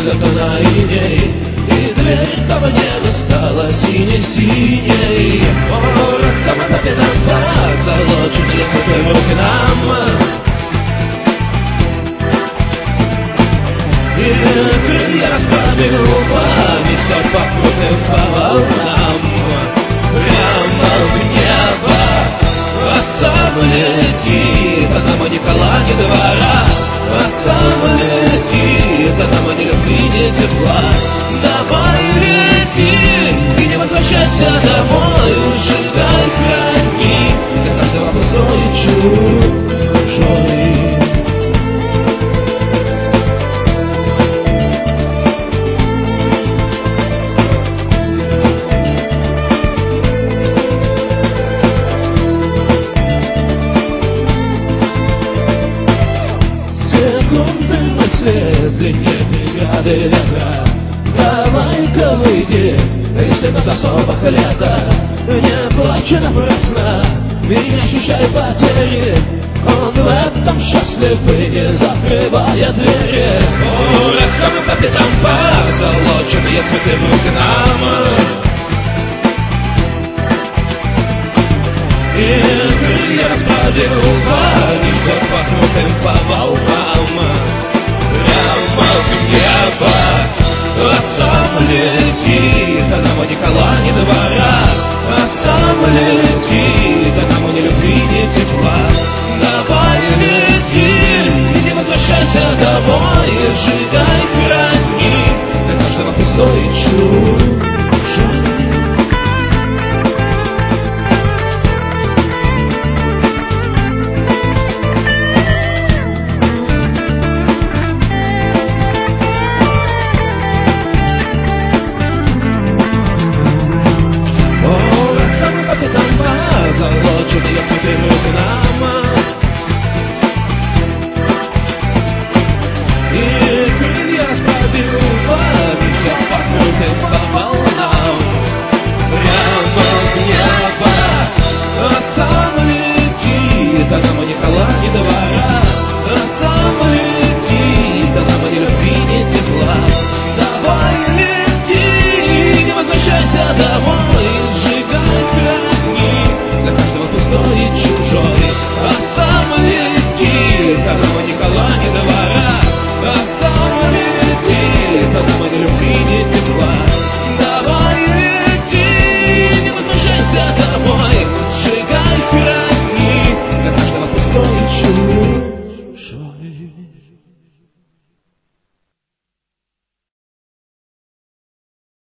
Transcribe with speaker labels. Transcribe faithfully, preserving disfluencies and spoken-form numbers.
Speaker 1: где-то на иней, и дверь того неба стала сине-синей. О, ракама капитан позолоченные цветы в руки нам. И крылья расправил, понесет по крутым волнам прямо в небо, а сам летит, а нам ни кола, ни двора, а сам летит, а нам ни любви, ни тепла. Давай лети и не возвращайся домой, сжигай храни, для каждого пустой и чужой. Длиннее бригады ветра, давай-ка выйди из темноты особых лета. Не плачь напрасно, не ощущай потери, он в этом счастлив и не закрывает двери. О, ракама капитан позолоченные цветы в руки нам. И крылья расправил, понесет по крутым по волнам прямо в небо, а сам летит, а нам ни кола, ни двора, а сам летит, а нам ни любви, ни тепла. Давай лети и не возвращайся домой, сжигай храни для каждого пустой чуд.